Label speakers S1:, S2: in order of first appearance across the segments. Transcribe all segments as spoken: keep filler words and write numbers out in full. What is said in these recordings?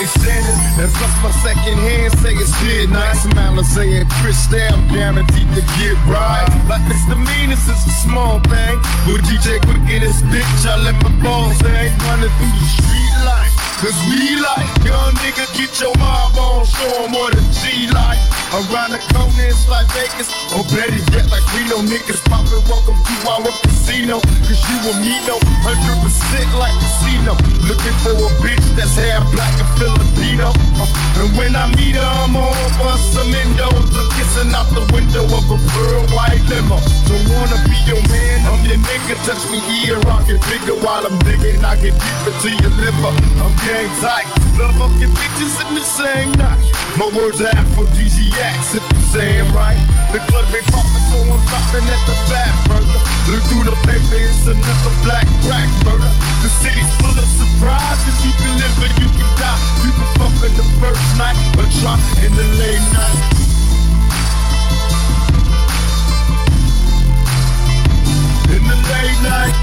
S1: they standing. And plus my second hand say it's midnight. Smile and saying Chris Stab guaranteed to get right. Like misdemeanors is a small thing. With D J Quick in this bitch, I let my balls hang. Running through the street life. Cause we like, young nigga, get your mob on, show 'em what a G like. Around the corner, it's like Vegas, or better yet, like Reno. Niggas poppin', welcome to our casino. Cause you and me know, one hundred percent like casino. Looking for a bitch that's half black and Filipino. Uh, and when I meet her, I'm on for some endos. I'm kissing out the window of a pearl white limo. Don't wanna be your man, I'm your nigga. Touch me here, I get bigger while I'm digging. I get deeper to your liver. I'm gang tight, love fucking bitches in the same night. My words are aphrodisiacs, if you're saying right. The club ain't poppin', so I'm stopping at the back, brother. Look through the paper, it's another black crack, brother. The city's full of surprises. You can live or you can die. You can fuck in the first night, but try in the late night. In the late night.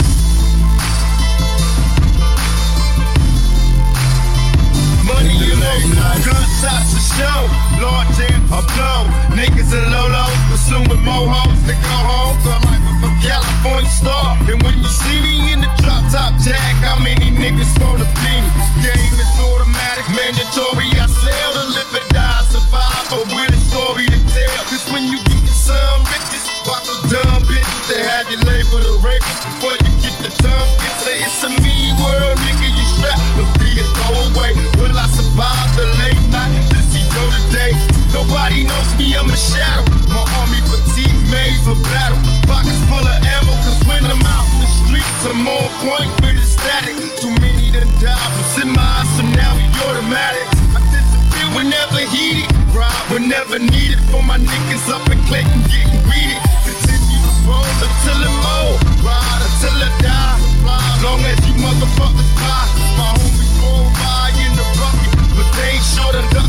S1: Money in late night. Gunshots to show. Lord damn, I blow. Niggas and Lolos pursuing mohos to go home. So I'm like a California star. And when you see me in the drop top tag, how many niggas gonna be me? Game is automatic, mandatory. I sell to live and die, survive, but with a story to tell. Cause when you get some bitches, watch the dumb bitches, they have you label the rapist before you get the tongue. You say it's a mean world, nigga, you strapped to be a throwaway. Will I survive the late night? Does he go today? Nobody knows me, I'm a shadow. My army fatigue made for battle. Pockets full of ammo, cause when I'm out in the streets, I'm on point with the static. Too many done died, what's in my eyes, so now we automatic. I disappear whenever heated, ride whenever needed. For my niggas up in Clayton getting greedy. Continue to roll until it mold, ride until I die. Long as you motherfuckers fly, my homies roll by in the bucket, but they ain't sure to die.